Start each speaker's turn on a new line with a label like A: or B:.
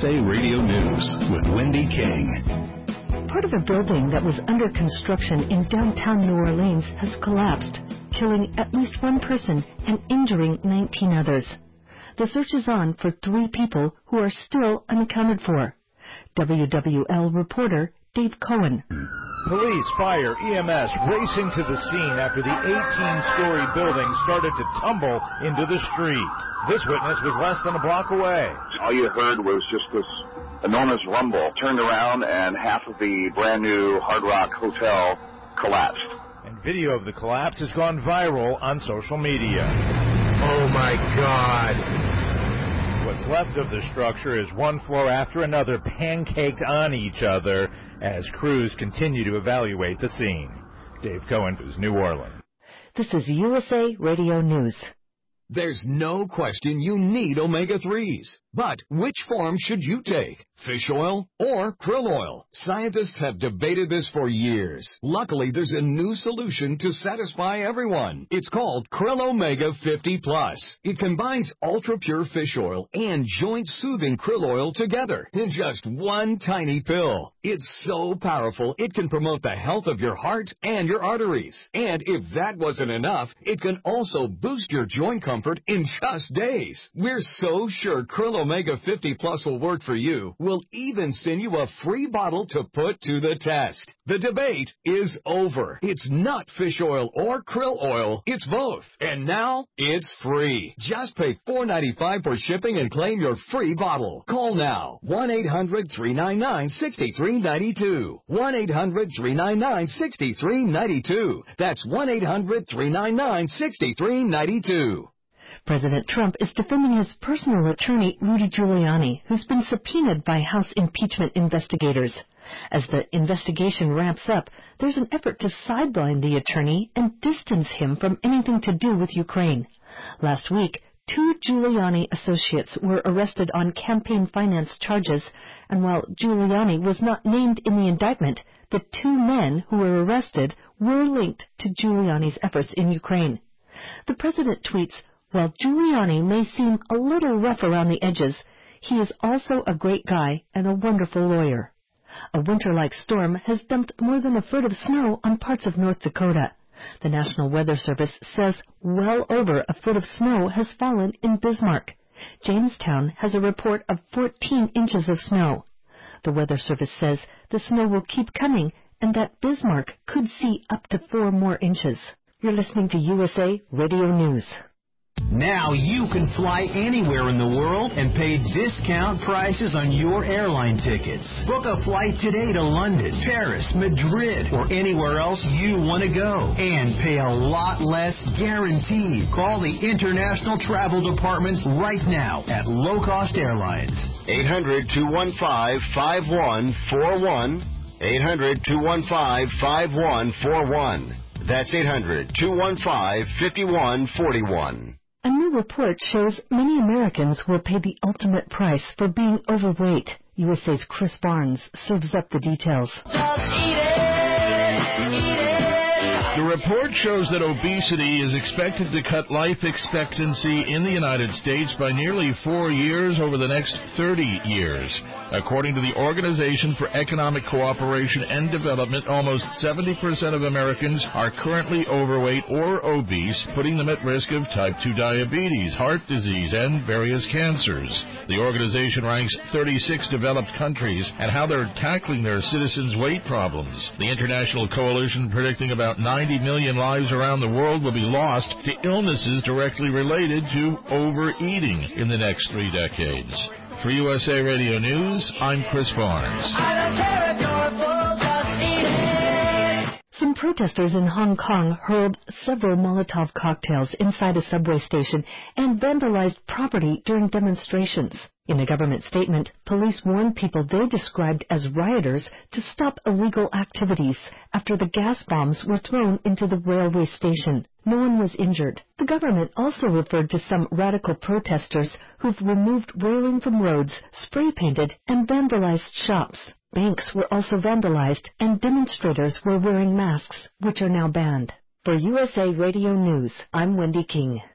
A: USA Radio News with Wendy King.
B: Part of a building that was under construction in downtown New Orleans has collapsed, killing at least one person and injuring 19 others. The search is on for 3 people who are still unaccounted for. WWL reporter Dave Cohen.
C: Police, fire, EMS racing to the scene after the 18-story building started to tumble into the street. This witness was less than a block away.
D: All you heard was just this enormous rumble. Turned around and half of the brand new Hard Rock Hotel collapsed.
C: And video of the collapse has gone viral on social media. Oh my God. What's left of the structure is one floor after another pancaked on each other as crews continue to evaluate the scene. Dave Cohen, New Orleans.
B: This is USA Radio News.
E: There's no question you need omega-3s. But which form should you take? Fish oil or krill oil? Scientists have debated this for years. Luckily, there's a new solution to satisfy everyone. It's called Krill Omega 50 Plus. It combines ultra-pure fish oil and joint-soothing krill oil together in just one tiny pill. It's so powerful, it can promote the health of your heart and your arteries. And if that wasn't enough, it can also boost your joint comfort in just days. We're so sure Krill Omega 50 Plus will work for you. We'll even send you a free bottle to put to the test. The debate is over. It's not fish oil or krill oil. It's both. And now it's free. Just pay $4.95 for shipping and claim your free bottle. Call now. 1-800-399-6392. 1-800-399-6392. That's 1-800-399-6392.
B: President Trump is defending his personal attorney, Rudy Giuliani, who's been subpoenaed by House impeachment investigators. As the investigation ramps up, there's an effort to sideline the attorney and distance him from anything to do with Ukraine. Last week, 2 Giuliani associates were arrested on campaign finance charges, and while Giuliani was not named in the indictment, the 2 men who were arrested were linked to Giuliani's efforts in Ukraine. The president tweets, "While Giuliani may seem a little rough around the edges, he is also a great guy and a wonderful lawyer." A winter-like storm has dumped more than a foot of snow on parts of North Dakota. The National Weather Service says well over a foot of snow has fallen in Bismarck. Jamestown has a report of 14 inches of snow. The Weather Service says the snow will keep coming and that Bismarck could see up to 4 more inches. You're listening to USA Radio News.
F: Now you can fly anywhere in the world and pay discount prices on your airline tickets. Book a flight today to London, Paris, Madrid, or anywhere else you want to go. And pay a lot less guaranteed. Call the International Travel Department right now at Low Cost Airlines.
G: 800-215-5141. 800-215-5141. That's 800-215-5141.
B: A new report shows many Americans will pay the ultimate price for being overweight. USA's Chris Barnes serves up the details.
H: The report shows that obesity is expected to cut life expectancy in the United States by nearly 4 years over the next 30 years. According to the Organization for Economic Cooperation and Development, almost 70% of Americans are currently overweight or obese, putting them at risk of type 2 diabetes, heart disease, and various cancers. The organization ranks 36 developed countries and how they're tackling their citizens' weight problems. The international coalition predicting about 90 million lives around the world will be lost to illnesses directly related to overeating in the next 3 decades. For USA Radio News, I'm Chris Barnes.
B: Some protesters in Hong Kong hurled several Molotov cocktails inside a subway station and vandalized property during demonstrations. In a government statement, police warned people they described as rioters to stop illegal activities after the gas bombs were thrown into the railway station. No one was injured. The government also referred to some radical protesters who've removed railing from roads, spray-painted, and vandalized shops. Banks were also vandalized, and demonstrators were wearing masks, which are now banned. For USA Radio News, I'm Wendy King.